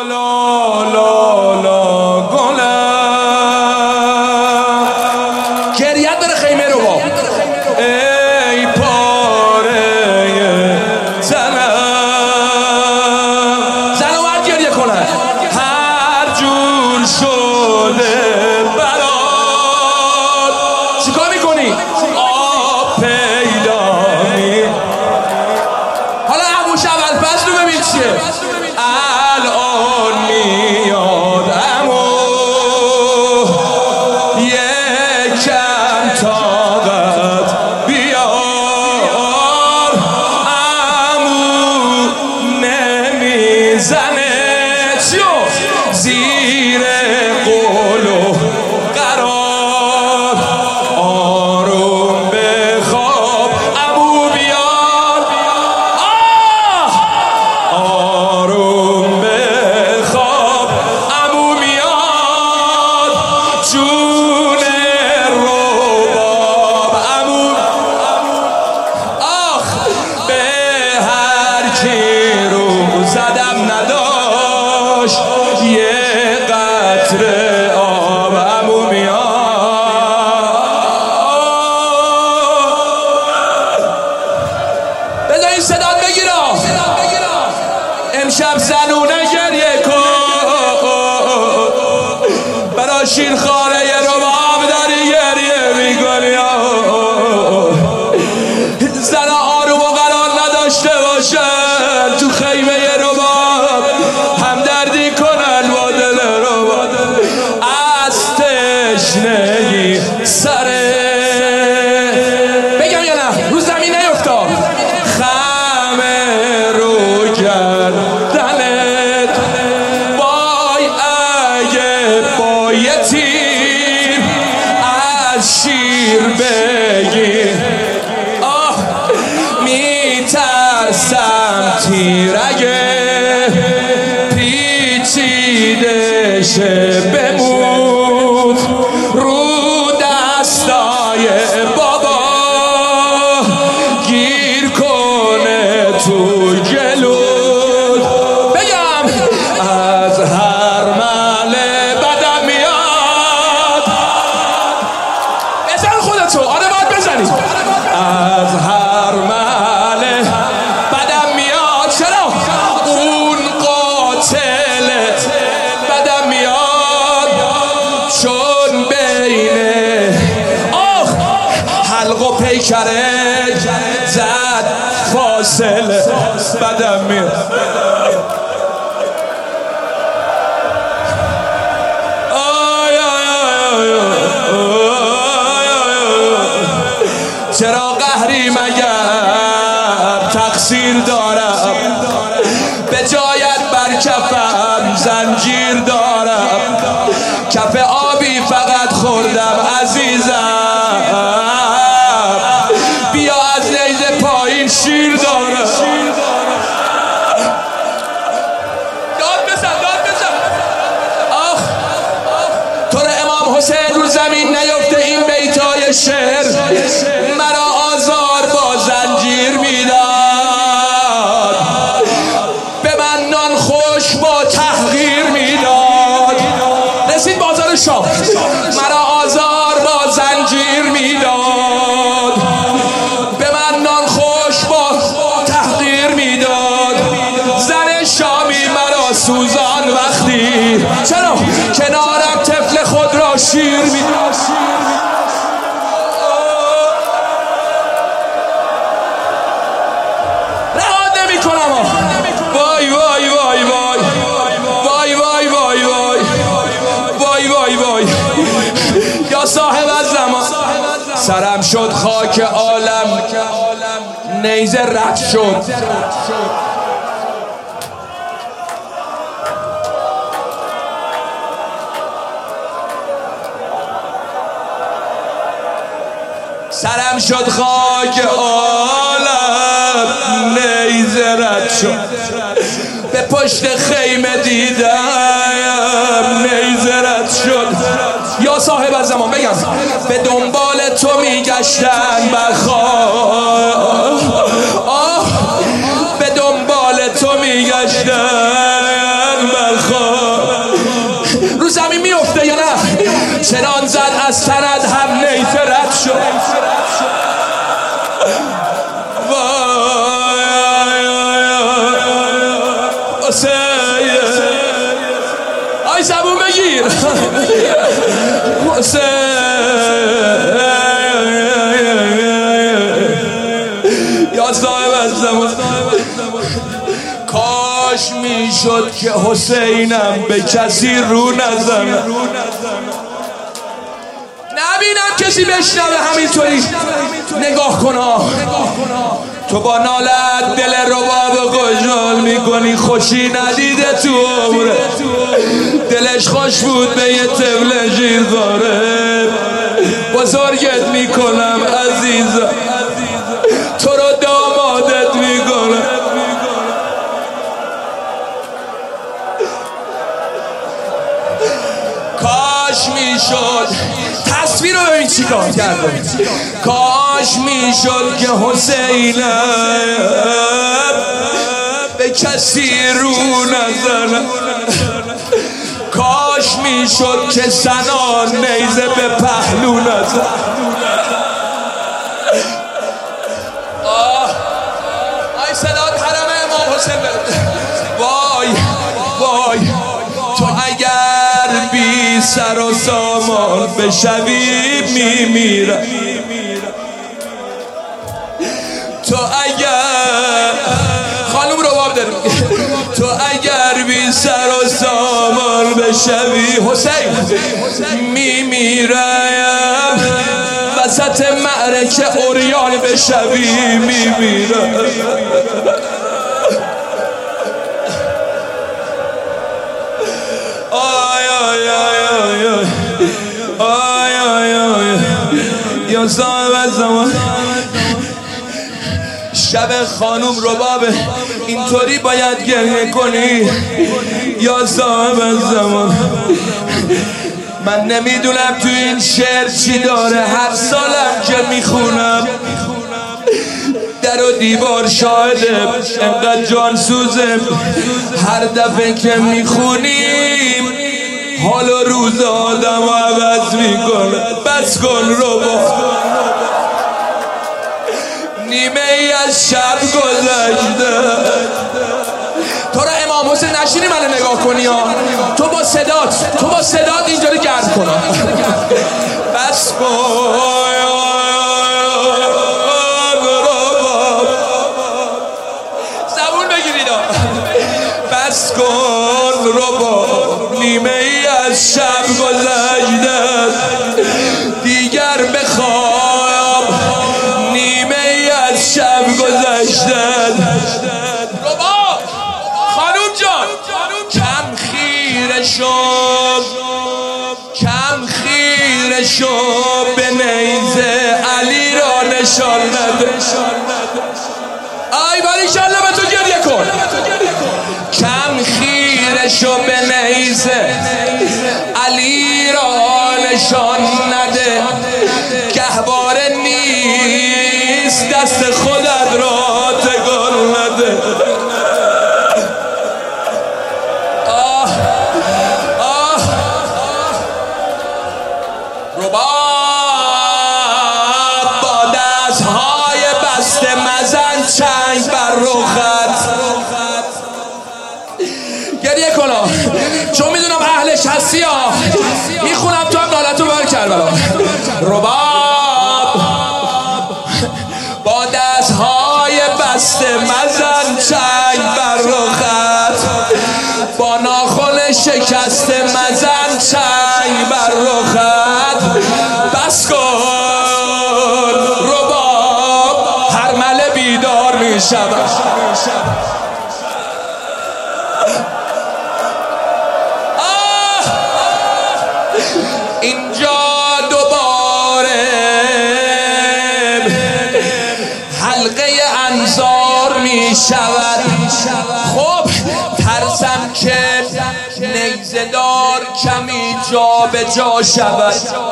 لا لا لا گلم گریت داره خیمه رو با ای پاره زنم زنم باید گریه کنن هر جور شده برات چیکار میکنی؟ آب پیدا می حالا ابوش اول فصل رو ببین چیه الان میاد امو یکم طاقت بیار امو نمیزنه چیو زیر قول و قرار آروم بخواب امو بیار آروم بخواب امو میاد جون رباب امو آخ به هر کی رو زدم نداشت یه قطره آب امو میاد بذار این صدات بگیرم امشب زنونه گریه کن برا شیرخواره یه رباب داری گریه میکنی زن آروم و قرار نداشته باشن تو خیمه یه رباب همدردی کنن با دل رباب از تشنگی سره بگم یا نه رو زمین نیفتاد خمه رو گردنت وای اگه با یه تیر از شیر بگی آه میترسم تیر اگه پیچیده شه بموت رو دستای بابا گیر کنه تو گلود بگم از هر مله بدم میاد بزن خودتو آره باید بزنی از هر مله بدم میاد چرا اون قاتل بدم میاد چون بین آخ حلق و پیکره زد فاصله بدم میاد چرا قهری مگر تقصیر دارم به جایت بر کفم زنجیر دارم کف آبی فقط خوردم عزیزم بیا از نیزه پایین شیر دارم داد بزن آخ تو رو امام حسین رو زمین نیفته این بیتای شعر مرا آزار با زنجیر میداد به من نان خوش با تحقیر میداد رسید بازار شام مرا آزار با زنجیر میداد به من نان خوش با تحقیر میداد زن شامی مرا سوزان وقتی چرا کنارم طفل خود را شیر میداد وای وای وای وای وای وای وای وای وای وای وای یا صاحب الزمان سرم شد خاک عالم نیزه رد شد سرم شد خاک عالم نیزه رد شد به پشت خیمه دیدم نیزه رد شد یا صاحب الزمان بگم به دنبال تو میگشتن برخواه به دنبال تو میگشتن برخواه از تنت هم نیزه رد شد. آی زبون بگیر یا صاحب الزمان. کاش میشد که حسینم به کسی رو نزنه، نبینم کسی بشنوه همینطوری نگاه کنا. تو با نالت دل رباب خوشحال میکنی، خوشی ندیده تو عمره، دلش خوش بود به یه طفل شیرخواره. بزرگت میکنم عزیزم، تو رو دامادت میکنم. کاش میشد، تصویر رو ببین چی کار کرده. کاش میشد که حسینم به کسی رو نزنه، کاش میشد که زنان نیزه به پهلو نزنه. آی صدات حرم امام حسین وای وای. تو اگر بی سر و سامان بشوی میمیرم، تو اگر خانوم رواب داریم، تو اگر بی سر و سامان بشوی حسین میمیرم، وسط معرکه عریان بشوی میمیرم. یا صاحب الزمان. شب خانوم ربابه اینطوری باید گریه کنی یا صاحب الزمان. من نمیدونم تو این شعر چی داره، هر سالم که میخونم در و دیوار شاهده، انقدر جان سوزه. هر دفعه که میخونیم حال و روز آدم رو عوض میکنه. بس کن رباب، نیمه ای از شب گذشته. تو را امام حسین نشینی منو نگاه کنی ها، تو با صدات اینجوری گرد کن. بس کن رباب، زبون بگیرید. بس کن رباب، نیمه ای از شب گذشته، دیگر بخواب. نیمه ای از شب گذشته. رباب خانوم جان کم خیره شو به نیزه علی را نشان نده. آی باریکالله به تو گریه کن. کم خیره شو به نیزه علی را نشان نده، گهواره نیست دست خودت را تکان نده. رباب با دستهای بسته مزن چنگ بر رخت. گریه کنا چون میدونم اهلش هستی ها، میخونم تو هم نالتو بر کربلا. رباب با دستهای بسته مزن چنگ بر رخت، با ناخن شکسته مزن چنگ بر رخت. بس کن رباب، هرمله بیدار میشود. اینجا دوباره حلقه انظار می شود. خب ترسم که نیزه دار کمی جا به جا شود،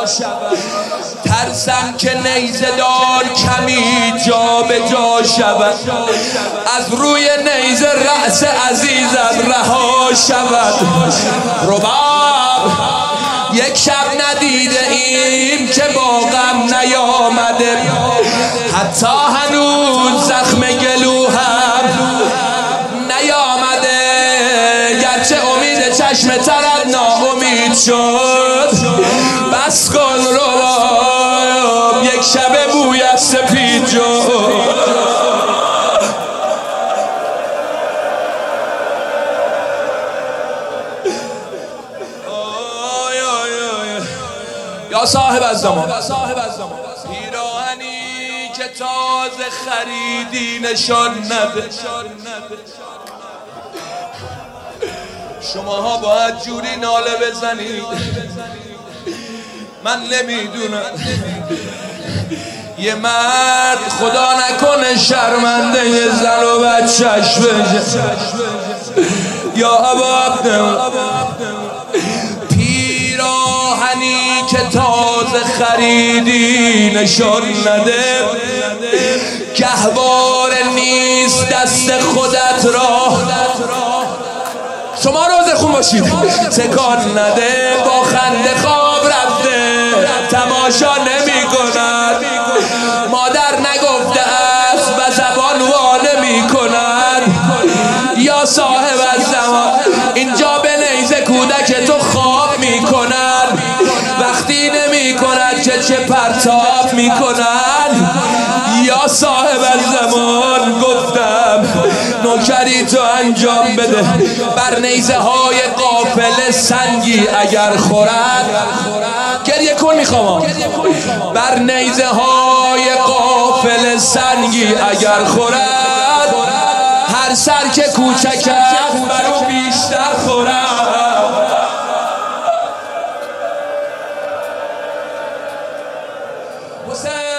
ترسم که نیزه دار کمی جا به جا شود، از روی نیزه رأس عزیزت رها شود. رباب یک شب ندیده ایم که با غم نیامده، حتی هنوز زخم گلو هم نیامده. گرچه امید چشم ترت ناامید شد، بس کن رو یک شب بوی از سپید شد. یا صاحب الزمان، پیراهنی که تازه خریدی نشان نده. شماها باید جوری ناله بزنید من نمیدونم. یه مرد خدا نکنه شرمنده یه زن و بچهش بشه. یا ابا پیراهنی که تازه خریدی نشان نده، گهواره نیست دست خودت را. شما روز خون باشید. تکان نده، با خنده خواب رفته، تماشا نمی کند. مادر نگفته است و زبان وا نمی کند. یا صاحب الزمان، اینجا به نیزه کودک تو خواب می کند، وقتی نمی کند که چه پرتاب می کند. یا صاحب الزمان، گفتم نوکری تو انجام بده. بر نیزه های قافله سنگی اگر خورد، گریه کن میخوام. بر نیزه های قافله سنگی اگر خورد، هر سر که کوچک است برو بیشتر خورد. حسین